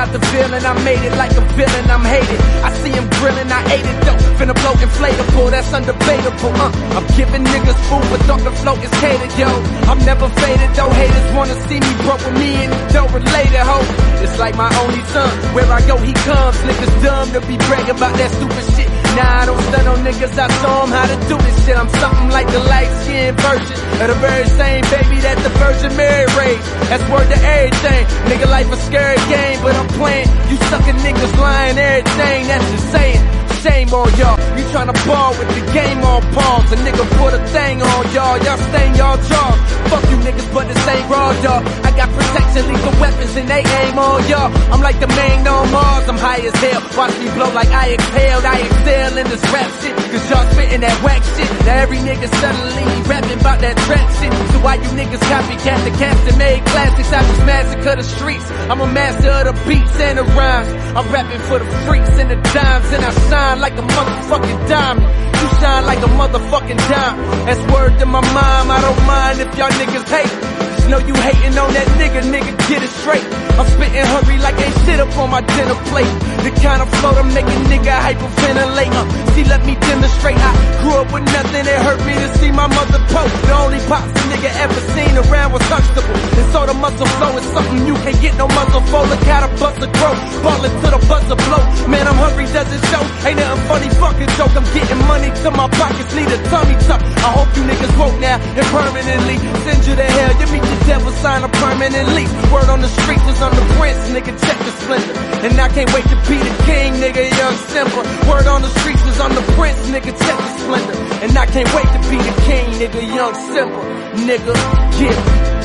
out the villain, I made it like a villain, I'm hated. I see him grilling, I ate it though. Finna blow inflatable, that's undebatable. I'm giving niggas food, but thought the flow is catered, yo. I'm never faded though, haters wanna see me broke with me and don't related, ho. It's like my only son, where I go he comes. Niggas dumb to be bragging about that stupid shit. Nah, I don't stun on niggas, I saw them how to do this shit. I'm something like the light-skinned version of the very same baby that the Virgin Mary raised. That's word to everything. Nigga, life a scary game, but I'm playing. You suckin' niggas lying everything, that's insane. Shame on y'all, you tryna ball with the game on pause. A nigga put a thing on y'all, y'all stain y'all jaws. Fuck you niggas, but this ain't raw, y'all. I got protection, lethal weapons, and they aim on y'all. I'm like the man on Mars, I'm high as hell. Watch me blow like I exhaled, I excel in this rap shit. Cause y'all spittin' that whack shit. Now every nigga suddenly rapping about that trap shit. So why you niggas copycat the cats that made classics? I just massacre the streets. I'm a master of the beats and the rhymes. I'm rapping for the freaks and the dimes, and I shine like a motherfucking diamond. You shine like a motherfucking dime. That's word to my mom, I don't mind if y'all niggas hate. Just know you hating on that nigga, get it straight. I'm spitting hungry like ain't shit up on my dinner plate. The kind of flow to make a nigga hyperventilate. See, let me demonstrate. I grew up with nothing, it hurt me to see my mother post. The only pops a nigga ever seen around was Huxtable. And so the muscle flow is something you can't get no muzzle for. Look how the buzzer grow, ballin' to the buzzer blow. Man, I'm hungry, does it show? Ain't nothing funny, fucking joke. I'm getting money till my pockets need a tummy tuck. I hope you niggas woke now and permanently send you to hell. You meet the devil, sign a permanent lease. Word on the streets was on the prince, nigga, check the splendor. And I can't wait to be the king, nigga, young simple. Word on the streets was on the prince, nigga, check the splendor. And I can't wait to be the king, nigga, young simple. Nigga, yeah.